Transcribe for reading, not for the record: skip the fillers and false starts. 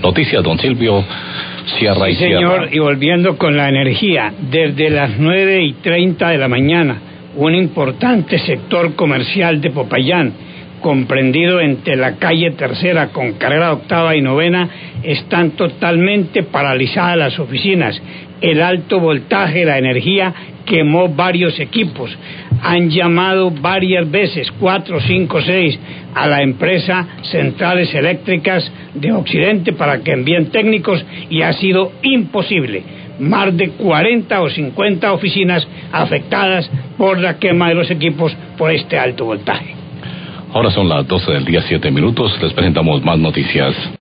Noticias, don Silvio Sierra sí, y Sierra. Señor, y volviendo con la energía, desde las 9:30 de la mañana, un importante sector comercial de Popayán, comprendido entre la calle Tercera con carrera octava y novena, están totalmente paralizadas las oficinas. El alto voltaje de la energía quemó varios equipos. Han llamado varias veces, 4, 5, 6, a la empresa Centrales Eléctricas de Occidente para que envíen técnicos y ha sido imposible. Más de 40 o 50 oficinas afectadas por la quema de los equipos por este alto voltaje. Ahora son las 12 del día, 7 minutos. Les presentamos más noticias.